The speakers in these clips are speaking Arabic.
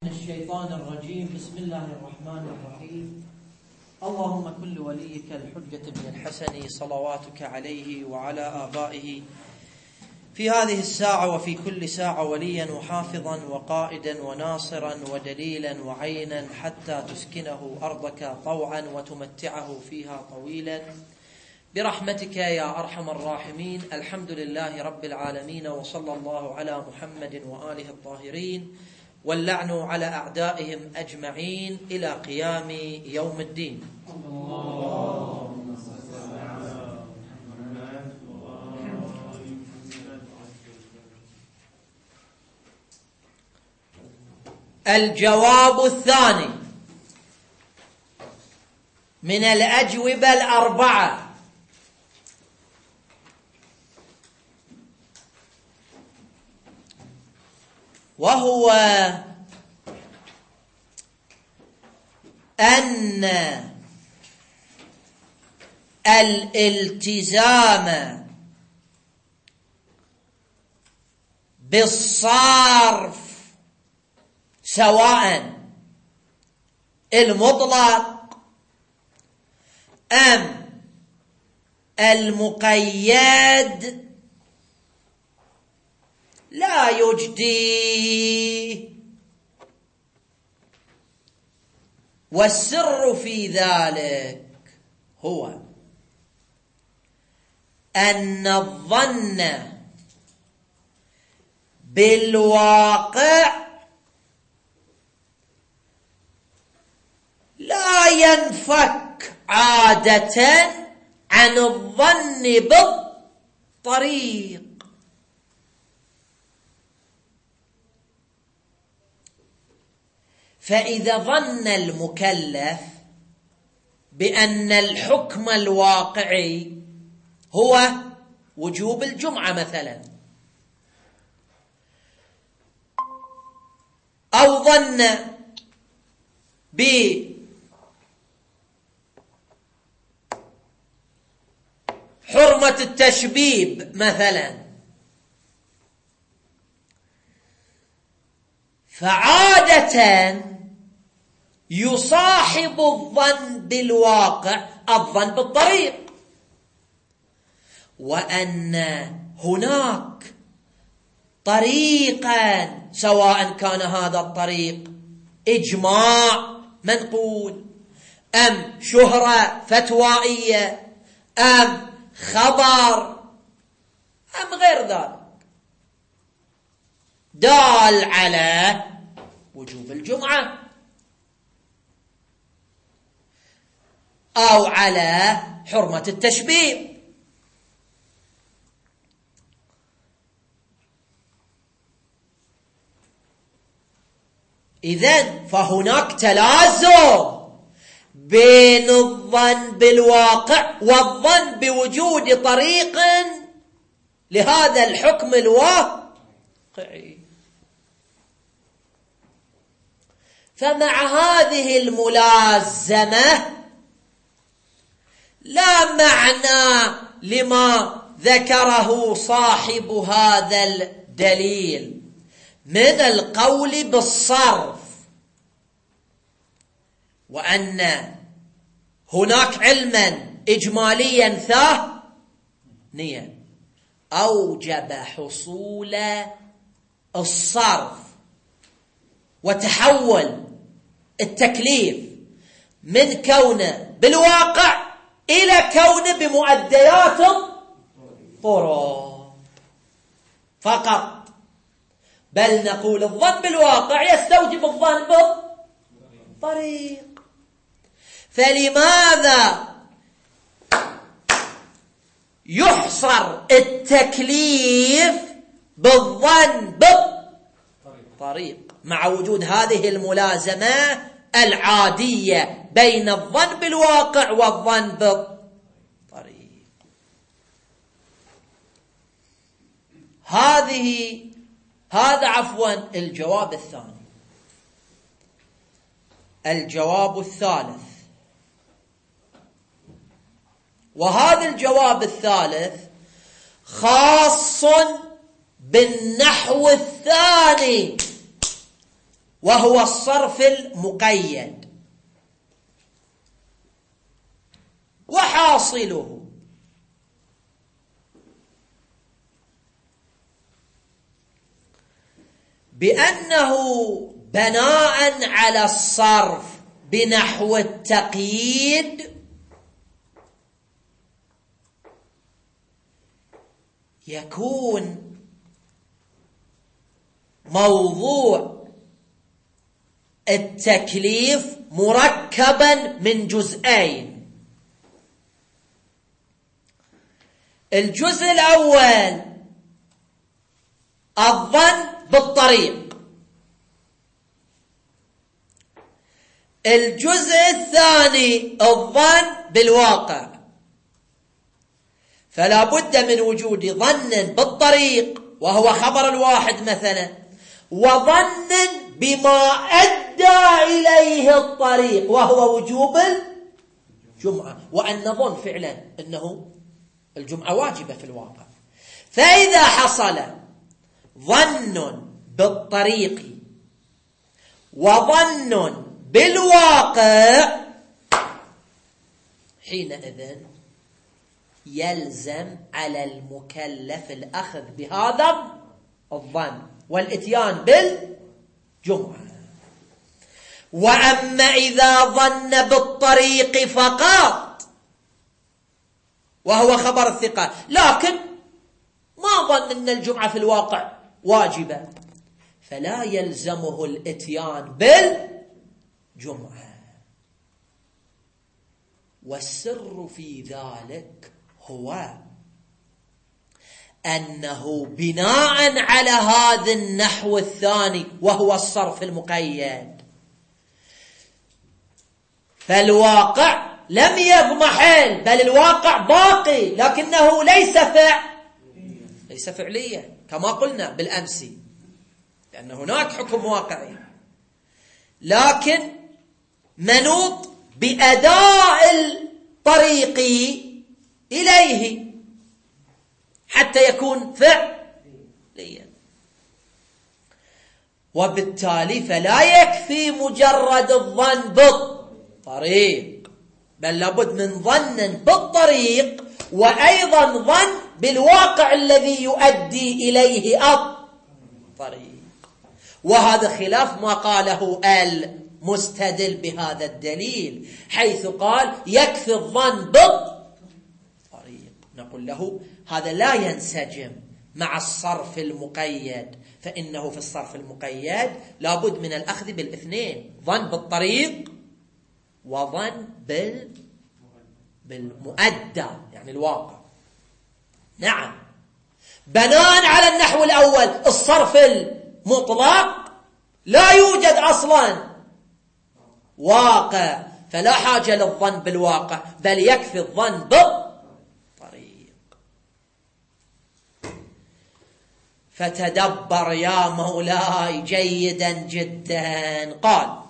الشيطان الرجيم. بسم الله الرحمن الرحيم. اللهم كل وليك الحجة بن الحسن صلواتك عليه وعلى آبائه في هذه الساعة وفي كل ساعة وليا وحافظا وقائدا وناصرا ودليلا وعينا حتى تسكنه أرضك طوعا وتمتعه فيها طويلا برحمتك يا أرحم الراحمين. الحمد لله رب العالمين، وصلى الله على محمد وآله الطاهرين، واللعن على أعدائهم أجمعين إلى قيام يوم الدين. الجواب الثاني من الأجوبة الأربعة، وهو أن الالتزام بالصرف سواء المطلق أم المقيد لا يجدي، والسر في ذلك هو أن الظن بالواقع لا ينفك عادة عن الظن بالطريق. فإذا ظن المكلف بأن الحكم الواقعي هو وجوب الجمعة مثلا، أو ظن بحرمة التشبيب مثلا، فعادة يصاحب الظن بالواقع الظن بالطريق، وأن هناك طريقا سواء كان هذا الطريق إجماع منقول أم شهرة فتوائية أم خبر أم غير ذلك، دال على وجوب الجمعة أو على حرمة التشبيه. إذن فهناك تلازم بين الظن بالواقع والظن بوجود طريق لهذا الحكم الواقعي. فمع هذه الملازمة لا معنى لما ذكره صاحب هذا الدليل من القول بالصرف، وأن هناك علما إجماليا ثانيا أوجب حصول الصرف وتحول التكليف من كونه بالواقع إلى كونه بمؤديات الطرق فقط، بل نقول الظن بالواقع يستوجب الظن بالطريق. فلماذا يحصر التكليف بالظن بالطريق مع وجود هذه الملازمة العادية بين الظن بالواقع والظن بالطريق؟ هذا الجواب الثاني. الجواب الثالث، وهذا الجواب الثالث خاص بالنحو الثاني وهو الصرف المقيد. وحاصله بأنه بناء على الصرف بنحو التقييد يكون موضوع التكليف مركبا من جزئين. الجزء الأول الظن بالطريق، الجزء الثاني الظن بالواقع. فلا بد من وجود ظن بالطريق وهو خبر الواحد مثلا، وظن بما أدى إليه الطريق وهو وجوب الجمعة، وأن نظن فعلا أنه الجمعة واجبة في الواقع. فإذا حصل ظن بالطريق وظن بالواقع حينئذ يلزم على المكلف الأخذ بهذا الظن والإتيان بالجمعة. وأما إذا ظن بالطريق فقط وهو خبر الثقة لكن ما ظن أن الجمعة في الواقع واجبة، فلا يلزمه الإتيان بالجمعة. والسر في ذلك هو أنه بناء على هذا النحو الثاني وهو الصرف المقيد، فالواقع لم يضمحل بل الواقع باقي، لكنه ليس فعليا كما قلنا بالأمس، لأن هناك حكم واقعي لكن منوط بأداء الطريق إليه حتى يكون فعليا. وبالتالي فلا يكفي مجرد الظن بالطريق، بل لابد من ظن بالطريق وأيضا ظن بالواقع الذي يؤدي إليه الطريق. وهذا خلاف ما قاله المستدل بهذا الدليل، حيث قال يكفي الظن بالطريق. نقول له هذا لا ينسجم مع الصرف المقيد، فإنه في الصرف المقيد لابد من الأخذ بالاثنين، ظن بالطريق وظن بالمؤدى يعني الواقع. نعم، بناء على النحو الأول الصرف المطلق لا يوجد أصلا واقع، فلا حاجة للظن بالواقع بل يكفي الظن بالطريق. فتدبر يا مولاي جيدا جدا. قال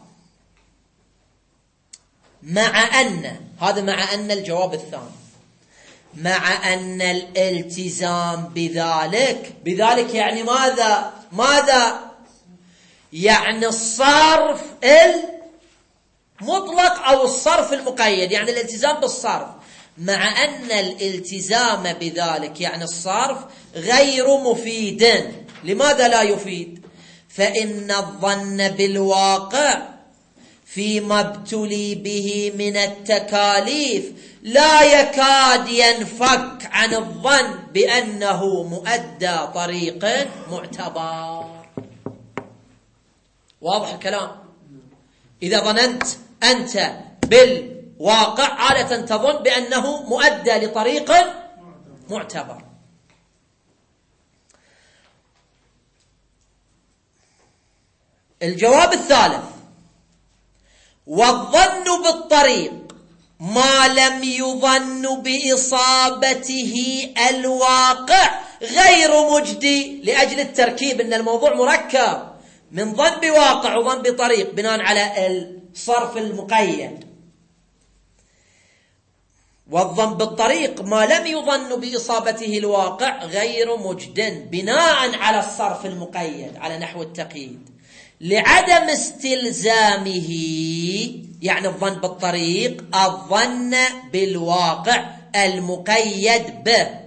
مع أن الجواب الثاني، مع أن الالتزام بذلك يعني ماذا يعني الصرف المطلق أو الصرف المقيد، يعني الالتزام بالصرف. مع أن الالتزام بذلك يعني الصرف غير مفيد. لماذا لا يفيد؟ فإن الظن بالواقع فيما ابتلي به من التكاليف لا يكاد ينفك عن الظن بأنه مؤدى طريق معتبر. واضح الكلام؟ إذا ظننت أنت بالواقع عادة تظن بأنه مؤدى لطريق معتبر. الجواب الثالث، والظن بالطريق ما لم يظن بإصابته الواقع غير مجدي، لأجل التركيب أن الموضوع مركب من ظن بواقع وظن بطريق بناء على الصرف المقيد. والظن بالطريق ما لم يظن بإصابته الواقع غير مجد بناء على الصرف المقيد على نحو التقييد، لعدم استلزامه، يعني الظن بالطريق، الظن بالواقع المقيد به،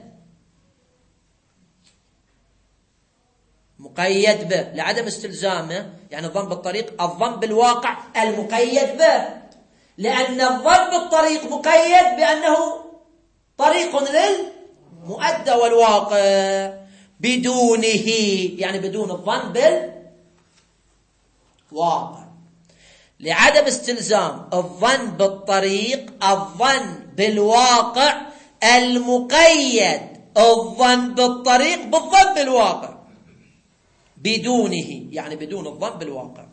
مقيد به، لعدم استلزامه يعني الظن بالطريق، الظن بالواقع المقيد به، لأن الظن بالطريق مقيد بأنه طريق للمؤدى والواقع، بدونه يعني بدون الظن بالواقع. لعدم استلزام الظن بالطريق الظن بالواقع المقيد الظن بالطريق بالظن بالواقع، بدونه يعني بدون الظن بالواقع.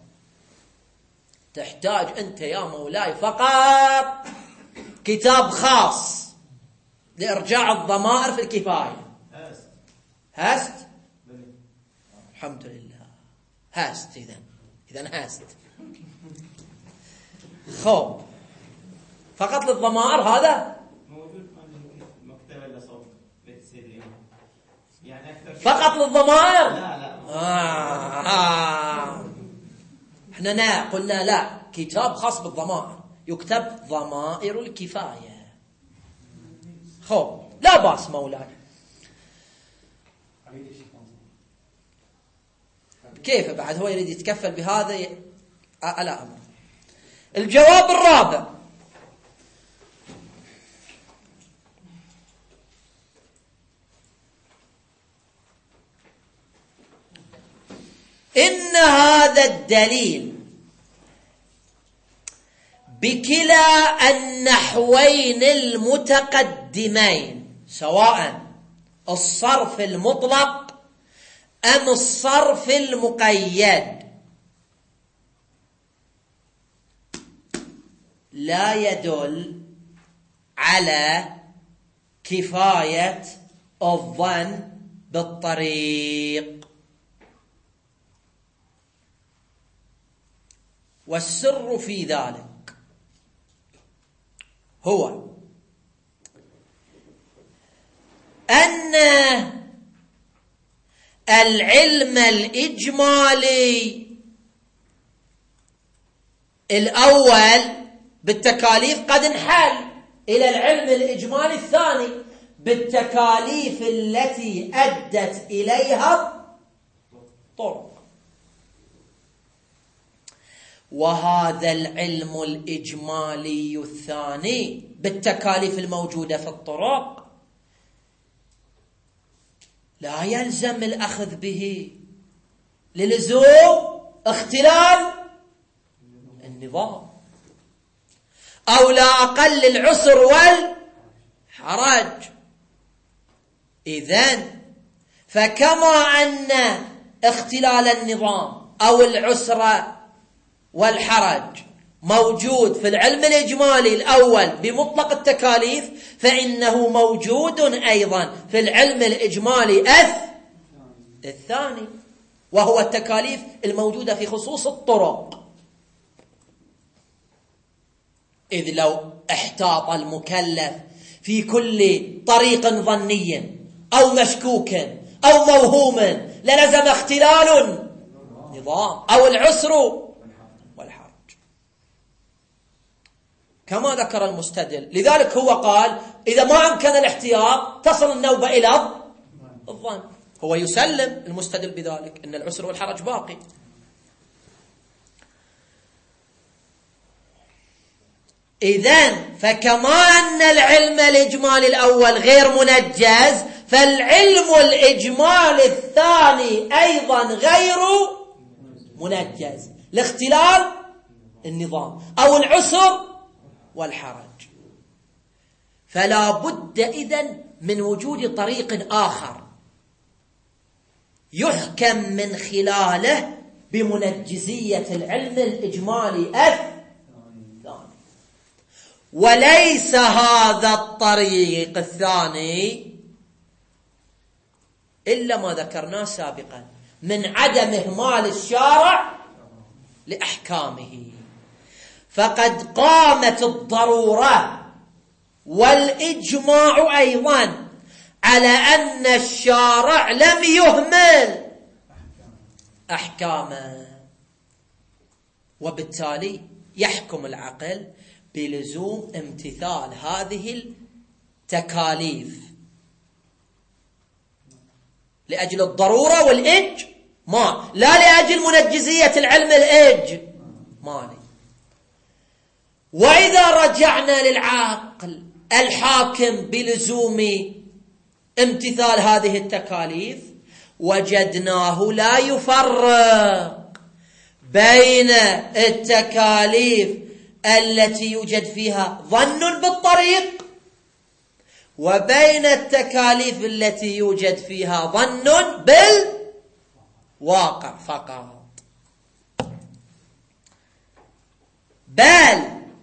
تحتاج أنت يا مولاي فقط كتاب خاص لإرجاع الضمائر في الكفاية. هاست الحمد لله، هاست إذن هاست خو فقط للضمائر، هذا موجود في مكتبة لصوت بيت سيد الإمام، يعني أكثر فقط للضمائر. لا احنا قلنا لا، كتاب خاص بالضمائر يكتب ضمائر الكفاية. خو لا باس مولاي. كيف بعد هو يريد يتكفل بهذا على أمر. الجواب الرابع: إن هذا الدليل بكلا النحوين المتقدمين، سواء الصرف المطلق أم الصرف المقيد، لا يدل على كفاية الظن بالطريق. والسر في ذلك هو أن العلم الإجمالي الأول بالتكاليف قد انحل إلى العلم الإجمالي الثاني بالتكاليف التي أدت إليها الطرق. وهذا العلم الإجمالي الثاني بالتكاليف الموجودة في الطرق لا يلزم الأخذ به للزوم اختلال النظام، أو لا أقل العسر والحرج. إذن فكما أن اختلال النظام أو العسر والحرج موجود في العلم الإجمالي الأول بمطلق التكاليف، فإنه موجود أيضا في العلم الإجمالي الثاني، وهو التكاليف الموجودة في خصوص الطرق. إذ لو احتاط المكلف في كل طريق ظني أو مشكوك أو موهوم للزم اختلال النظام أو العسر والحرج كما ذكر المستدل. لذلك هو قال إذا ما أمكن الاحتياط تصل النوبة إلى الظن. هو يسلم المستدل بذلك أن العسر والحرج باقي. إذن فكما أن العلم الإجمالي الأول غير منجز، فالعلم الإجمالي الثاني أيضا غير منجز لاختلال النظام أو العسر والحرج. فلا بد إذن من وجود طريق آخر يحكم من خلاله بمنجزية العلم الإجمالي الثاني، وليس هذا الطريق الثاني إلا ما ذكرناه سابقا من عدم إهمال الشارع لأحكامه. فقد قامت الضرورة والإجماع أيضا على أن الشارع لم يهمل أحكامه. وبالتالي يحكم العقل بلزوم امتثال هذه التكاليف لأجل الضرورة والإجمال، لا لأجل منجزية العلم الإجمالي. وإذا رجعنا للعقل الحاكم بلزوم امتثال هذه التكاليف وجدناه لا يفرق بين التكاليف التي يوجد فيها ظن بالطريق وبين التكاليف التي يوجد فيها ظن بالواقع فقط، بل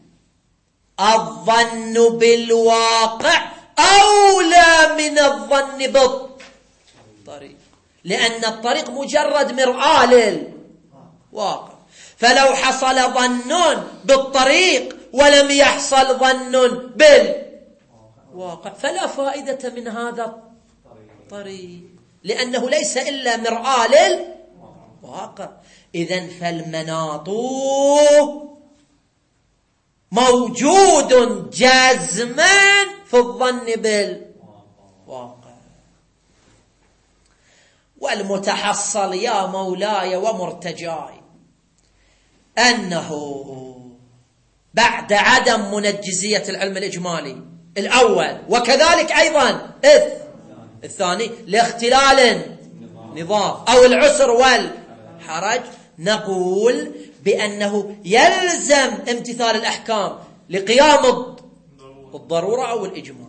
الظن بالواقع أولى من الظن بالطريق، لأن الطريق مجرد مرآة للواقع. فلو حصل ظن بالطريق ولم يحصل ظن بالواقع فلا فائدة من هذا الطريق، لأنه ليس إلا مرآة للواقع. إذن فالمناط موجود جازما في الظن بالواقع. والمتحصل يا مولاي ومرتجاي أنه بعد عدم منجزية العلم الإجمالي الأول وكذلك أيضا الثاني لاختلال النظام أو العسر والحرج، نقول بأنه يلزم امتثال الأحكام لقيام الضرورة أو الإجمال.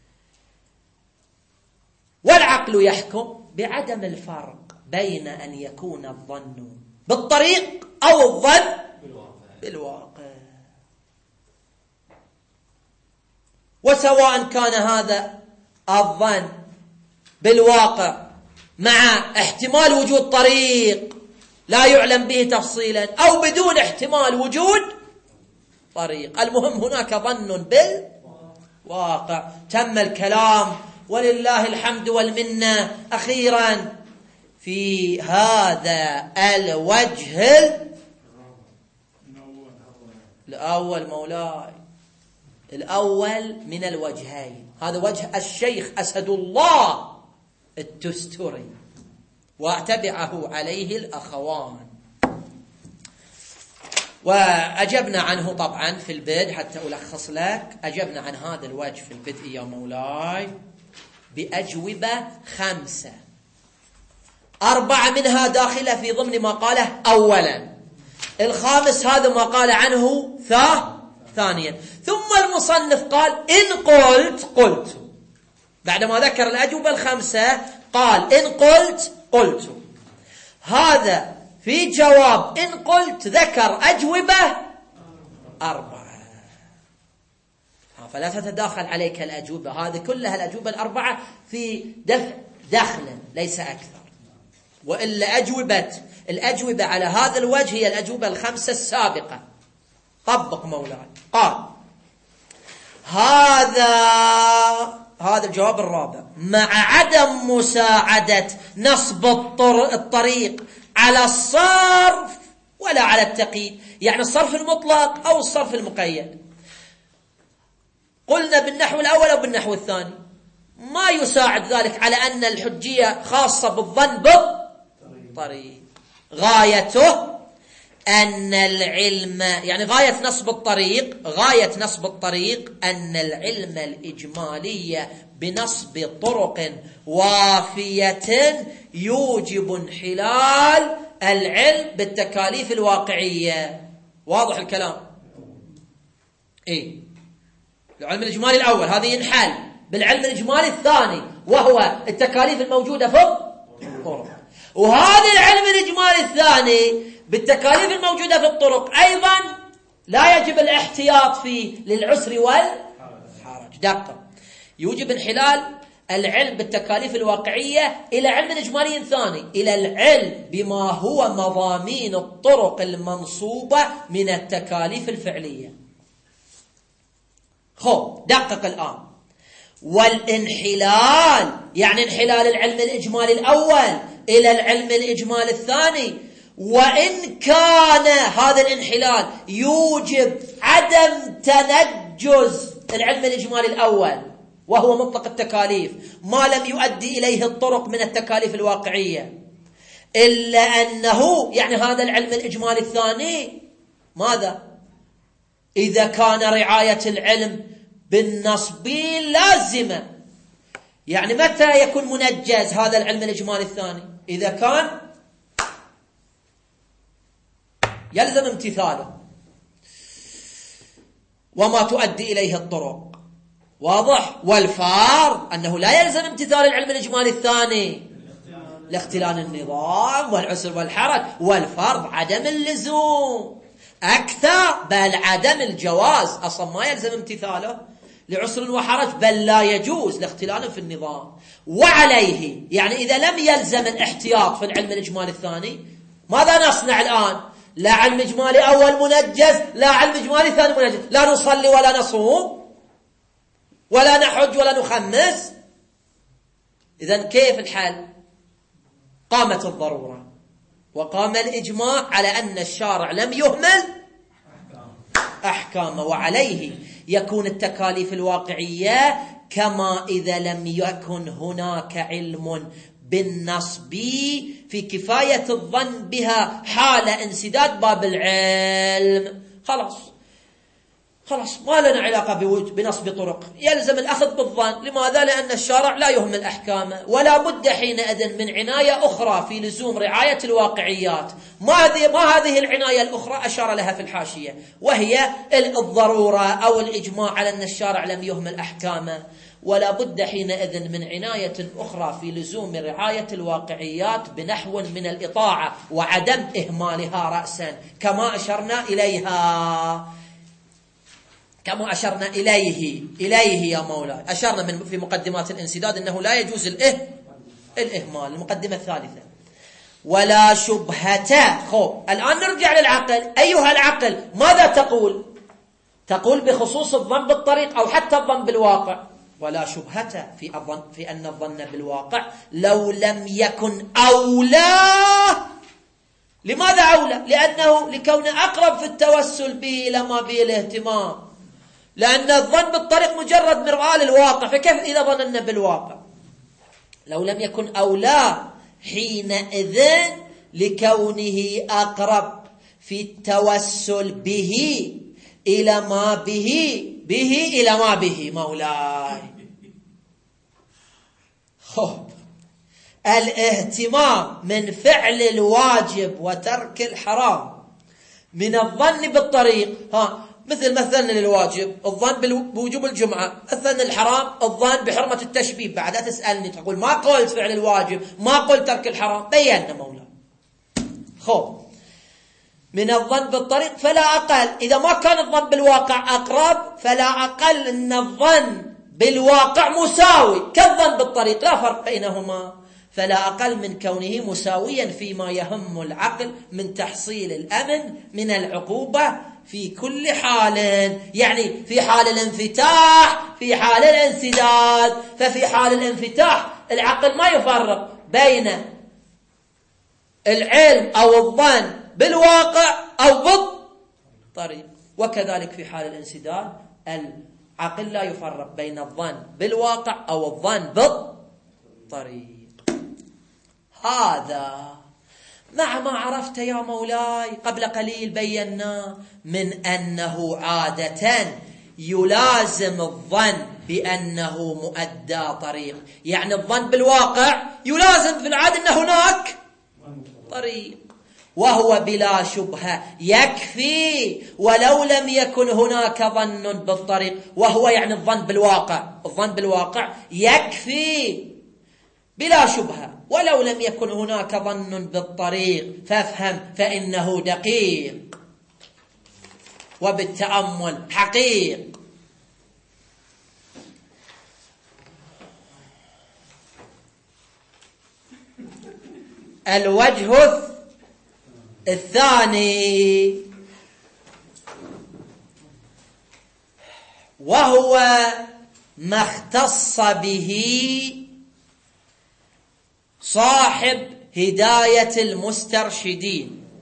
والعقل يحكم بعدم الفرق بين أن يكون الظن بالطريق أو الظن بالواقع، وسواء كان هذا الظن بالواقع مع احتمال وجود طريق لا يعلم به تفصيلا أو بدون احتمال وجود طريق، المهم هناك ظن بالواقع. تم الكلام ولله الحمد والمنة أخيرا في هذا الوجه الأول مولاي، الأول من الوجهين. هذا وجه الشيخ أسد الله التستري واتبعه عليه الأخوان، وأجبنا عنه طبعا في البدء. حتى ألخص لك، أجبنا عن هذا الوجه في البدء يا مولاي بأجوبة 5، 4 منها داخلة في ضمن ما قاله أولا، الخامس هذا ما قال عنه ثانيا. ثم المصنف قال إن قلت بعدما ذكر الأجوبة 5 قال إن قلت هذا في جواب إن قلت ذكر أجوبة 4، فلا تتداخل عليك الأجوبة هذه كلها، الأجوبة 4 في دفع دخلا ليس أكثر، وإلا الأجوبة على هذا الوجه هي الأجوبة 5 السابقة. طبق مولاي. قال هذا الجواب الرابع مع عدم مساعدة نصب الطريق على الصرف ولا على التقييد، يعني الصرف المطلق أو الصرف المقيد. قلنا بالنحو الأول أو بالنحو الثاني ما يساعد ذلك على أن الحجية خاصة بالظن بالطريق. غايته أن العلم، يعني غاية نصب الطريق أن العلم الإجمالي بنصب طرق وافية يوجب انحلال العلم بالتكاليف الواقعية. واضح الكلام؟ العلم الإجمالي الأول هذا ينحل بالعلم الإجمالي الثاني وهو التكاليف الموجودة في الطرق، وهذا العلم الإجمالي الثاني بالتكاليف الموجودة في الطرق أيضا لا يجب الاحتياط فيه للعسر والحرج. دقة، يوجب انحلال العلم بالتكاليف الواقعية إلى علم إجمالي ثاني، إلى العلم بما هو مضامين الطرق المنصوبة من التكاليف الفعلية. دقق الآن. والانحلال يعني انحلال العلم الإجمالي الأول إلى العلم الإجمالي الثاني، وإن كان هذا الانحلال يوجب عدم تنجز العلم الإجمالي الأول وهو مطلق التكاليف ما لم يؤدي إليه الطرق من التكاليف الواقعية، إلا أنه يعني هذا العلم الإجمالي الثاني ماذا؟ إذا كان رعاية العلم بالنصب لازمة، يعني متى يكون منجز هذا العلم الإجمالي الثاني؟ إذا كان يلزم امتثاله وما تؤدي إليه الطرق، واضح؟ والفرض أنه لا يلزم امتثال العلم الإجمالي الثاني لاختلال النظام والعسر والحرج، والفرض عدم اللزوم أكثر بل عدم الجواز، أصلا ما يلزم امتثاله لعسر وحرج بل لا يجوز لاختلال في النظام. وعليه يعني إذا لم يلزم الاحتياط في العلم الإجمالي الثاني ماذا نصنع الآن؟ لا علم إجمالي أول منجز لا علم إجمالي ثاني منجز، لا نصلي ولا نصوم ولا نحج ولا نخمس. إذن كيف الحل؟ قامت الضرورة وقام الإجماع على أن الشارع لم يهمل أحكامه، وعليه يكون التكاليف الواقعية كما إذا لم يكن هناك علم بالنصب في كفاية الظن بها حال انسداد باب العلم. خلاص ما لنا علاقة بنصب طرق، يلزم الأخذ بالظن. لماذا؟ لأن الشارع لا يهمل أحكامه، ولا بد حينئذ من عناية أخرى في لزوم رعاية الواقعيات. ما هذه العناية الأخرى أشار لها في الحاشية، وهي الضرورة أو الإجماع على أن الشارع لم يهمل أحكامه، ولا بد حينئذ من عناية أخرى في لزوم رعاية الواقعيات بنحو من الإطاعة وعدم إهمالها رأسا كما أشرنا إليه يا مولاي. أشرنا في مقدمات الانسداد أنه لا يجوز الإهمال. المقدمة الثالثة ولا شبهة. الآن نرجع للعقل. أيها العقل ماذا تقول بخصوص الظن بالطريق أو حتى الظن بالواقع؟ ولا شبهة في أن الظن بالواقع لو لم يكن أولى. لماذا أولى؟ لأنه لكون أقرب في التوسل به إلى ما به الاهتمام، لأن الظن بالطريق مجرد مرآة للواقع، فكيف إذا ظننا بالواقع؟ لو لم يكن أولى حينئذ لكونه أقرب في التوسل به إلى ما به إلى ما به مولاي. الاهتمام من فعل الواجب وترك الحرام من الظن بالطريق، مثل مثلنا للواجب الظن بوجوب الجمعة، مثلنا الحرام الظن بحرمة التشبيه. بعد تسألني تقول ما قلت فعل الواجب ما قلت ترك الحرام، بينا مولاي. من الظن بالطريق فلا أقل، إذا ما كان الظن بالواقع أقرب فلا أقل أن الظن بالواقع مساوي كالظن بالطريق، لا فرق بينهما، فلا أقل من كونه مساويا فيما يهم العقل من تحصيل الأمن من العقوبة في كل حال، يعني في حال الانفتاح في حال الانسداد. ففي حال الانفتاح العقل ما يفرق بين العلم أو الظن بالواقع أو بالطريق، وكذلك في حال الانسداد العقل لا يفرق بين الظن بالواقع أو الظن بالطريق. هذا مع ما عرفت يا مولاي قبل قليل بينا من أنه عادة يلازم الظن بأنه مؤدى طريق، يعني الظن بالواقع يلازم في العادة أن هناك طريق، وهو بلا شبهة يكفي ولو لم يكن هناك ظن بالطريق، وهو يعني الظن بالواقع يكفي بلا شبهة ولو لم يكن هناك ظن بالطريق، فافهم فإنه دقيق وبالتأمل حقيق. الوجه الثاني وهو ما اختص به صاحب هداية المسترشدين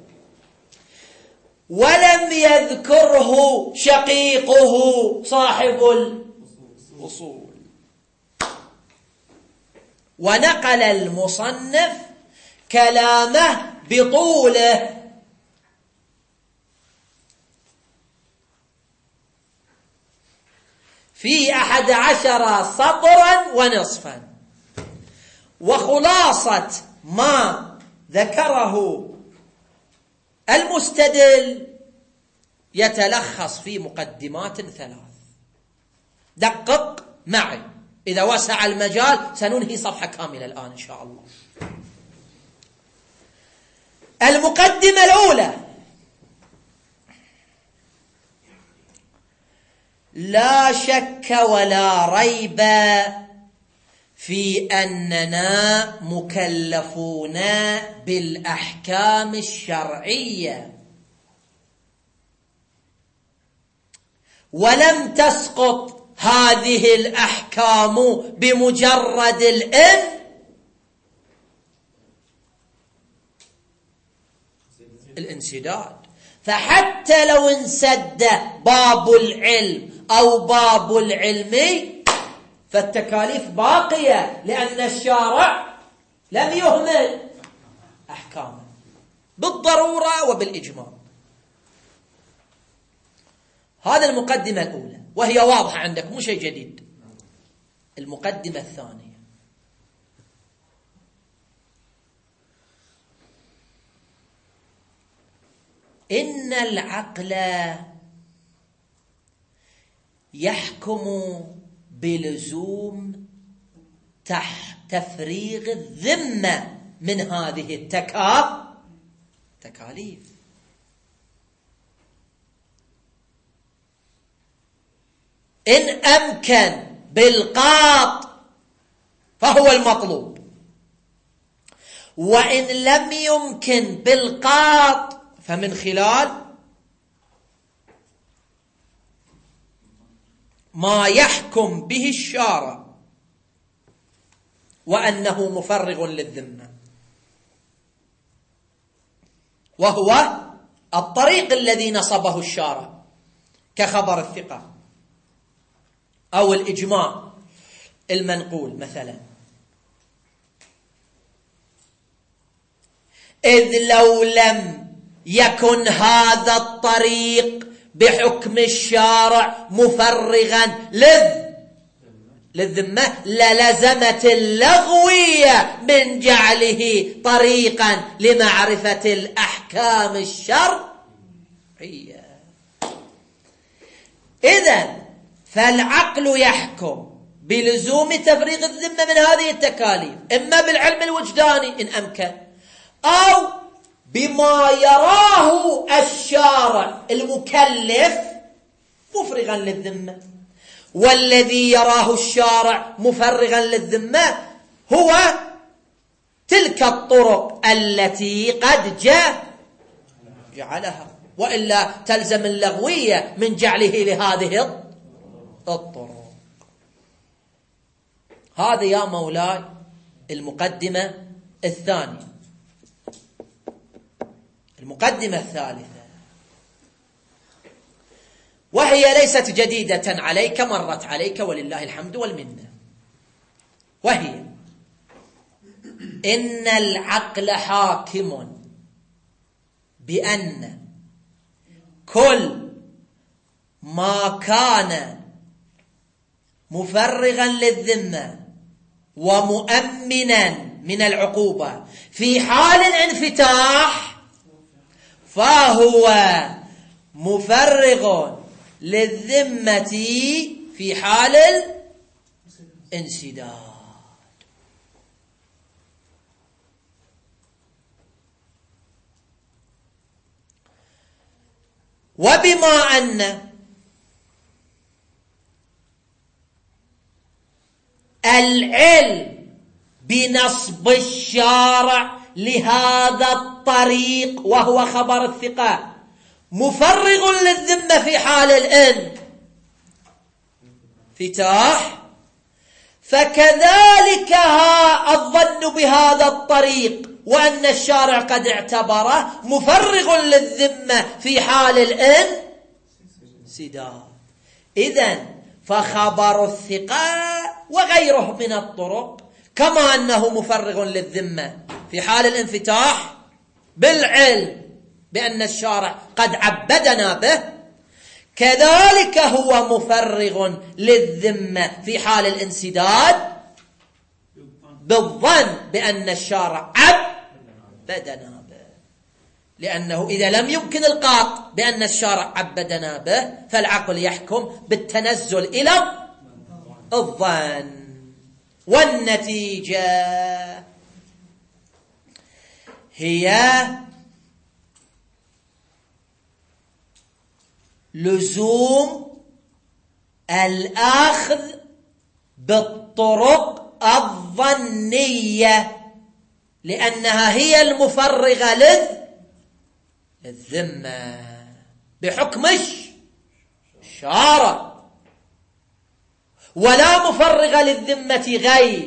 ولم يذكره شقيقه صاحب الأصول. ونقل المصنف كلامه بطوله، في 11 سطرا ونصفا، وخلاصة ما ذكره المستدل يتلخص في مقدمات 3. دقق معي، إذا وسع المجال سننهي صفحة كاملة الآن إن شاء الله. المقدمة الأولى: لا شك ولا ريب في أننا مكلفون بالأحكام الشرعية، ولم تسقط هذه الأحكام بمجرد الانسداد. فحتى لو انسد باب العلم أو باب العلم فالتكاليف باقية، لأن الشارع لم يهمل أحكامه بالضرورة وبالإجماع. هذا المقدمة الأولى، وهي واضحة عندك، مو شيء جديد. المقدمة الثانية: إن العقل يحكم بلزوم تفريغ الذمة من هذه التكاليف. إن أمكن بالقاط فهو المطلوب، وإن لم يمكن بالقاط فمن خلال ما يحكم به الشارع وأنه مفرغ للذمة، وهو الطريق الذي نصبه الشارع كخبر الثقة أو الإجماع المنقول مثلا. إذ لو لم يكن هذا الطريق بحكم الشارع مفرغا للذمة للزمت اللغوية من جعله طريقا لمعرفة الأحكام الشرعية. إذن فالعقل يحكم بلزوم تفريغ الذمة من هذه التكاليف، إما بالعلم الوجداني إن أمكن، أو بما يراه الشارع المكلف مفرغا للذمة. والذي يراه الشارع مفرغا للذمة هو تلك الطرق التي قد جعلها، وإلا تلزم اللغوية من جعله لهذه الطرق. هذا يا مولاي المقدمة الثانية. المقدمة الثالثة، وهي ليست جديدة عليك، مرت عليك ولله الحمد والمنة، وهي: إن العقل حاكم بأن كل ما كان مفرغا للذمة ومؤمنا من العقوبة في حال الانفتاح فهو مفرغ للذمة في حال الانسداد. وبما أن العلم بنصب الشارع لهذا الطريق وهو خبر الثقة مفرغ للذمة في حال الانفتاح، فكذلك الظن بهذا الطريق وأن الشارع قد اعتبره مفرغ للذمة في حال الانسداد. إذن فخبر الثقة وغيره من الطرق كما أنه مفرغ للذمة في حال الانفتاح بالعلم بأن الشارع قد عبدنا به، كذلك هو مفرغ للذمة في حال الانسداد بالظن بأن الشارع عبدنا به، لأنه إذا لم يمكن القاط بأن الشارع عبدنا به فالعقل يحكم بالتنزل إلى الظن. والنتيجة هي لزوم الأخذ بالطرق الظنية لأنها هي المفرغة للذمة بحكم الشارع، ولا مفرغة للذمة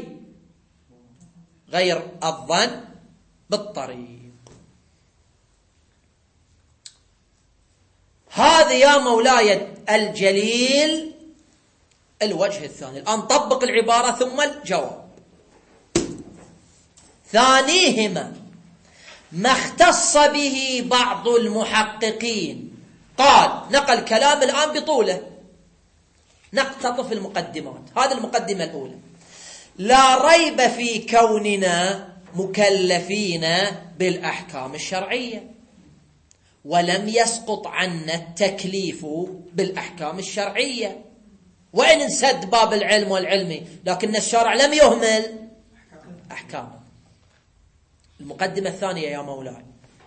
غير الظن بالطريق. هذا يا مولاي الجليل الوجه الثاني. الآن طبق العبارة ثم الجواب. ثانيهما ما اختص به بعض المحققين، قال نقل كلام الآن بطوله، نقتطف المقدمات. هذه المقدمة الأولى: لا ريب في كوننا مكلفين بالأحكام الشرعية، ولم يسقط عنا التكليف بالأحكام الشرعية وإن انسد باب العلم والعلمي، لكن الشرع لم يهمل أحكامه. المقدمة الثانية يا مولاي: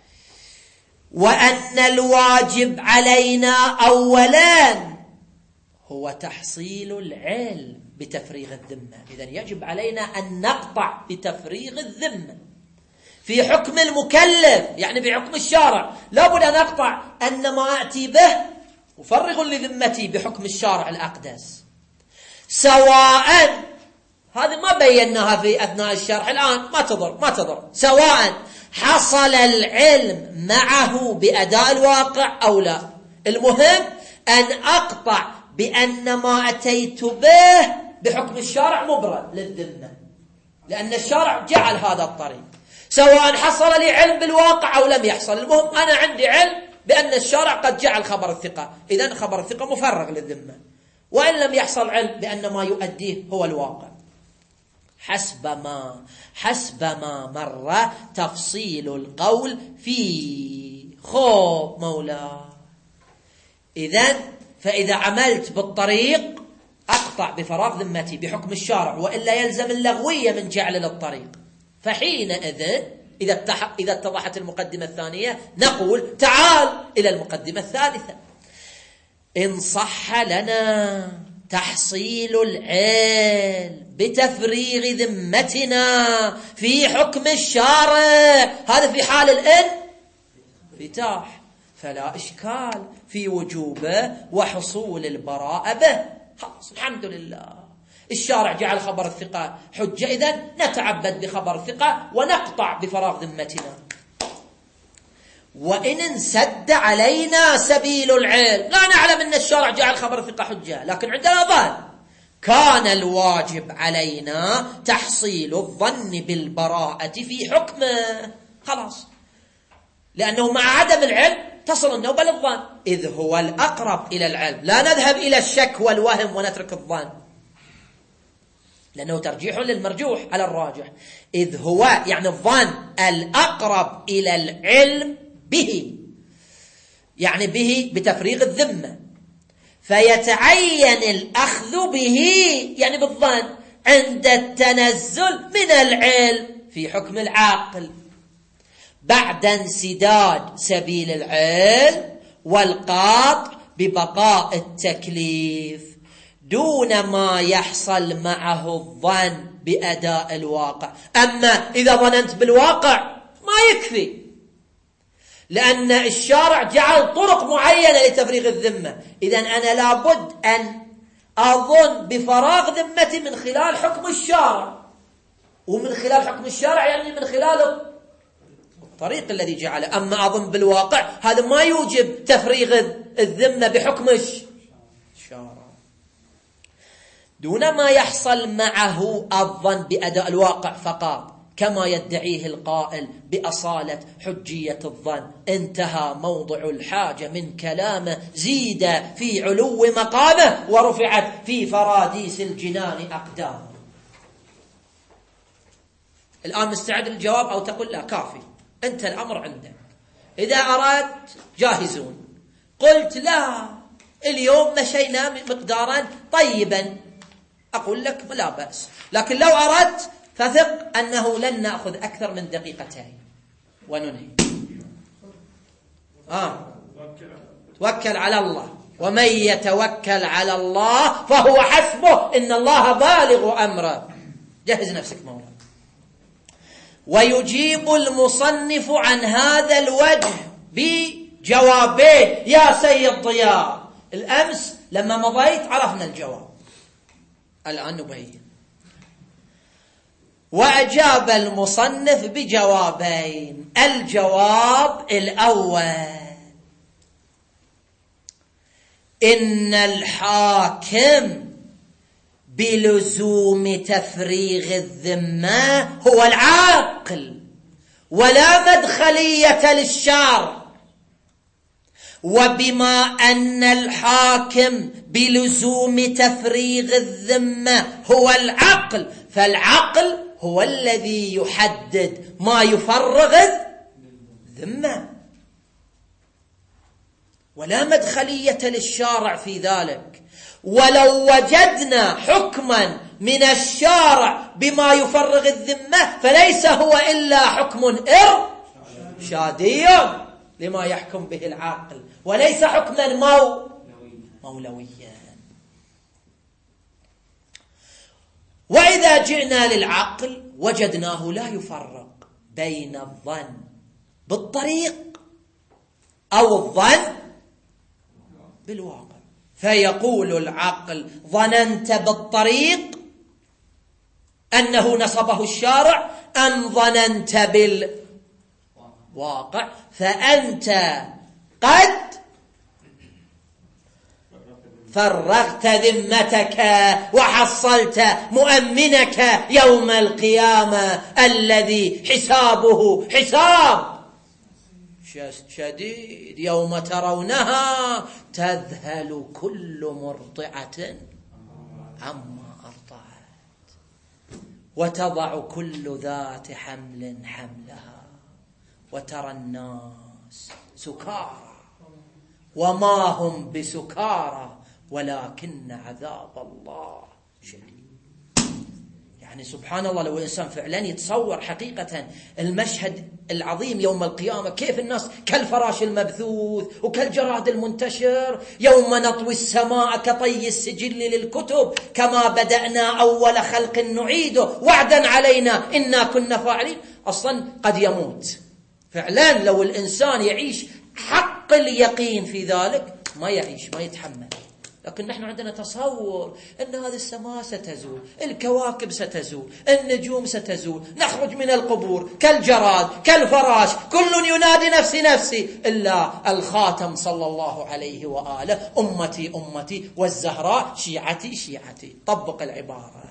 وأن الواجب علينا أولا هو تحصيل العلم بتفريغ الذمة. إذن يجب علينا أن نقطع بتفريغ الذمة في حكم المكلف، يعني بحكم الشارع. لا بد أن نقطع أن ما أتي به مفرغ لذمتي بحكم الشارع الأقدس، سواء هذه ما بيناها في أثناء الشرح الآن، ما تضر سواء حصل العلم معه بأداء الواقع أو لا. المهم أن أقطع بأن ما أتيت به بحكم الشارع مبرر للذمة، لأن الشارع جعل هذا الطريق، سواء حصل لي علم بالواقع أو لم يحصل. المهم أنا عندي علم بأن الشارع قد جعل خبر الثقة، إذن خبر الثقة مفرغ للذمة، وإن لم يحصل علم بأن ما يؤديه هو الواقع، حسب ما مر تفصيل القول فيه. خوب مولا، إذن فإذا عملت بالطريق أقطع بفراغ ذمتي بحكم الشارع، وإلا يلزم اللغوية من جعل للطريق. فحينئذ إذا اتضحت المقدمة الثانية نقول تعال إلى المقدمة الثالثة: إن صح لنا تحصيل العلم بتفريغ ذمتنا في حكم الشارع، هذا في حال الانفتاح، فلا إشكال في وجوبه وحصول البراءة به. خلاص الحمد لله، الشارع جعل خبر الثقة حجة، إذن نتعبد بخبر الثقة ونقطع بفراغ ذمتنا. وإن انسد علينا سبيل العلم، لا نعلم أن الشارع جعل خبر الثقة حجة، لكن عندنا ظن، كان الواجب علينا تحصيل الظن بالبراءة في حكمه. خلاص، لأنه مع عدم العلم تصل النوبة للظن، إذ هو الأقرب إلى العلم. لا نذهب إلى الشك والوهم ونترك الظن، لأنه ترجيح للمرجوح على الراجح، إذ هو يعني الظن الأقرب إلى العلم به، يعني به بتفريغ الذمة، فيتعين الأخذ به يعني بالظن عند التنزل من العلم في حكم العاقل بعد انسداد سبيل العلم والقاطع ببقاء التكليف، دون ما يحصل معه الظن بأداء الواقع. أما إذا ظننت بالواقع ما يكفي، لأن الشارع جعل طرق معينة لتفريغ الذمة، إذن أنا لابد أن أظن بفراغ ذمتي من خلال حكم الشارع، ومن خلال حكم الشارع يعني من خلال الطريق الذي جعله. أما أظن بالواقع هذا ما يوجب تفريغ الذمة بحكم الشارع دون ما يحصل معه الظن بأداء الواقع فقط، كما يدعيه القائل بأصالة حجية الظن. انتهى موضع الحاجة من كلامه، زيد في علو مقامه، ورفعت في فراديس الجنان أقدامه. الآن مستعد للجواب أو تقول لا كافي أنت الأمر عندك، إذا أردت جاهزون؟ قلت لا، اليوم مشينا مقدارا طيبا، أقول لك لا بأس، لكن لو أردت فثق أنه لن نأخذ أكثر من دقيقتين وننهي. توكل على الله، ومن يتوكل على الله فهو حسبه، إن الله بالغ أمره. جهز نفسك مولانا. ويجيب المصنف عن هذا الوجه بجوابين يا سيد ضياء. الأمس لما مضيت عرفنا الجواب، الآن نبين. وأجاب المصنف بجوابين. الجواب الأول: إن الحاكم بلزوم تفريغ الذمة هو العاقل، ولا مدخلية للشارع. وبما أن الحاكم بلزوم تفريغ الذمة هو العقل، فالعقل هو الذي يحدد ما يفرغ الذمة، ولا مدخلية للشارع في ذلك. ولو وجدنا حكما من الشارع بما يفرغ الذمة فليس هو إلا حكم إرشادي لما يحكم به العاقل، وليس حكما مولويا. وإذا جئنا للعقل وجدناه لا يفرق بين الظن بالطريق أو الظن بالواقع، فيقول العقل: ظننت بالطريق أنه نصبه الشارع أم ظننت بالواقع؟ فأنت قد فرغت ذمتك وحصلت مؤمنك يوم القيامة الذي حسابه حساب شديد. يوم ترونها تذهل كل مرضعة عما أرضعت وتضع كل ذات حمل حملها وترى الناس سكارى وما هم بسكارى ولكن عذاب الله شديد. يعني سبحان الله، لو الإنسان فعلا يتصور حقيقة المشهد العظيم يوم القيامة، كيف الناس كالفراش المبثوث وكالجراد المنتشر، يوم نطوي السماء كطي السجل للكتب كما بدأنا أول خلق نعيده وعدا علينا إنا كنا فاعلين. أصلا قد يموت فعلا، لو الإنسان يعيش حق اليقين في ذلك ما يعيش، ما يتحمل. لكن نحن عندنا تصور أن هذه السماء ستزول، الكواكب ستزول، النجوم ستزول، نخرج من القبور كالجراد كالفراش، كل ينادي نفسي نفسي، إلا الخاتم صلى الله عليه وآله أمتي أمتي والزهراء شيعتي شيعتي. طبق العبارة.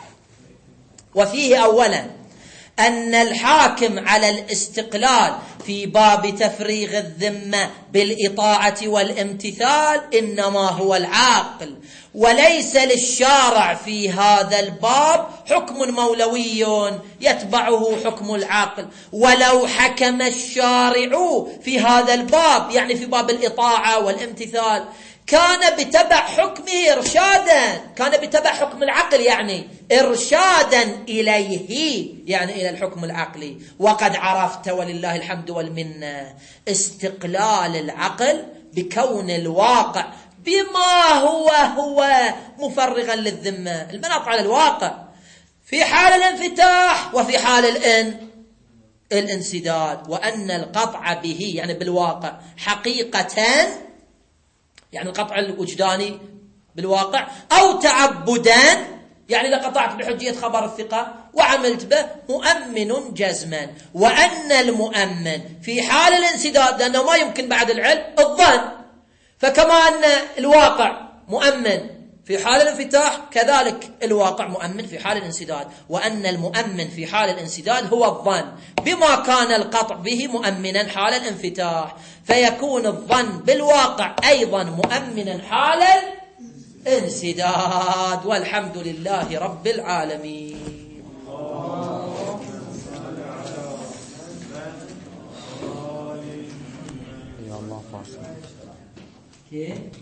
وفيه أولا أن الحاكم على الاستقلال في باب تفريغ الذمة بالإطاعة والامتثال إنما هو العاقل، وليس للشارع في هذا الباب حكم مولوي يتبعه حكم العاقل. ولو حكم الشارع في هذا الباب، يعني في باب الإطاعة والامتثال، كان بتبع حكمه إرشادا، كان بتبع حكم العقل يعني إرشادا إليه، يعني إلى الحكم العقلي. وقد عرفت ولله الحمد والمنة استقلال العقل بكون الواقع بما هو مفرغا للذمة، المناط على الواقع في حال الانفتاح وفي حال الانسداد، وأن القطع به يعني بالواقع حقيقة، يعني القطع الوجداني بالواقع، أو تعبدا، يعني إذا قطعت بحجية خبر الثقة وعملت به مؤمن جزما. وأن المؤمن في حال الانسداد، لأنه ما يمكن بعد العلم الظن، فكما أن الواقع مؤمن في حال الانفتاح كذلك الواقع مؤمن في حال الانسداد. وأن المؤمن في حال الانسداد هو الظن، بما كان القطع به مؤمنا حال الانفتاح، فيكون الظن بالواقع أيضا مؤمنا حال الانسداد. والحمد لله رب العالمين. يا الله فاصل.